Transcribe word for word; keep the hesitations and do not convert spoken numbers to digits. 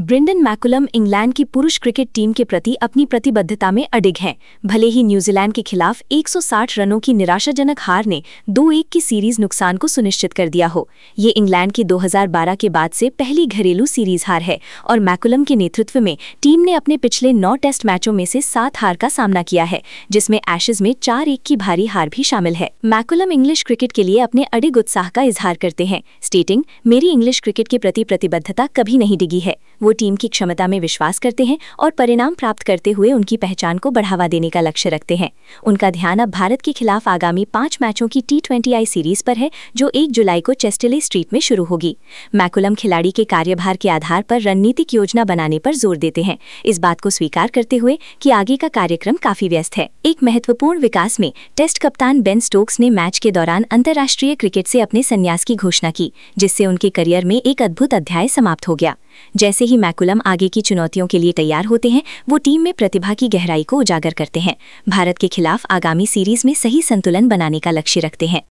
Brendon McCullum England की पुरुष cricket team के प्रति अपनी प्रतिबद्धता में अडिग हैं। भले ही न्यूजीलैंड के खिलाफ एक सौ साठ रनों की निराशाजनक हार ने दो एक की सीरीज नुकसान को सुनिश्चित कर दिया हो। ये इंग्लैंड की दो हज़ार बारह के बाद से पहली घरेलू सीरीज हार है और मैकुलम के नेतृत्व में टीम ने अपने पिछले नौ टेस्ट मैचों में से सात हार का सामना किया है, जिसमें एशेज में चार एक की भारी हार भी शामिल है। मैकुलम इंग्लिश क्रिकेट के लिए अपने अडिग उत्साह का इजहार करते हैं, स्टेटिंग, मेरी इंग्लिश क्रिकेट के प्रति प्रतिबद्धता कभी नहीं डिगी है। वो टीम की क्षमता में विश्वास करते हैं और परिणाम प्राप्त करते हुए उनकी पहचान को बढ़ावा देने का लक्ष्य रखते हैं। उनका ध्यान अब भारत के खिलाफ आगामी पांच मैचों की टी ट्वेंटी आई सीरीज पर है, जो एक जुलाई को चेस्टरले स्ट्रीट में शुरू होगी। मैकुलम खिलाड़ी के कार्यभार के आधार पर रणनीतिक योजना बनाने पर जोर देते हैं, इस बात को स्वीकार करते हुए कि आगे का कार्यक्रम काफी व्यस्त है। एक महत्वपूर्ण विकास में टेस्ट कप्तान बेन स्टोक्स ने मैच के दौरान अंतर्राष्ट्रीय क्रिकेट से अपने संन्यास की घोषणा की, जिससे उनके करियर में एक अद्भुत अध्याय समाप्त हो गया। जैसे ही मैकुलम आगे की चुनौतियों के लिए तैयार होते हैं, वो टीम में प्रतिभा की गहराई को उजागर करते हैं। भारत के खिलाफ आगामी सीरीज में सही संतुलन बनाने का लक्ष्य रखते हैं।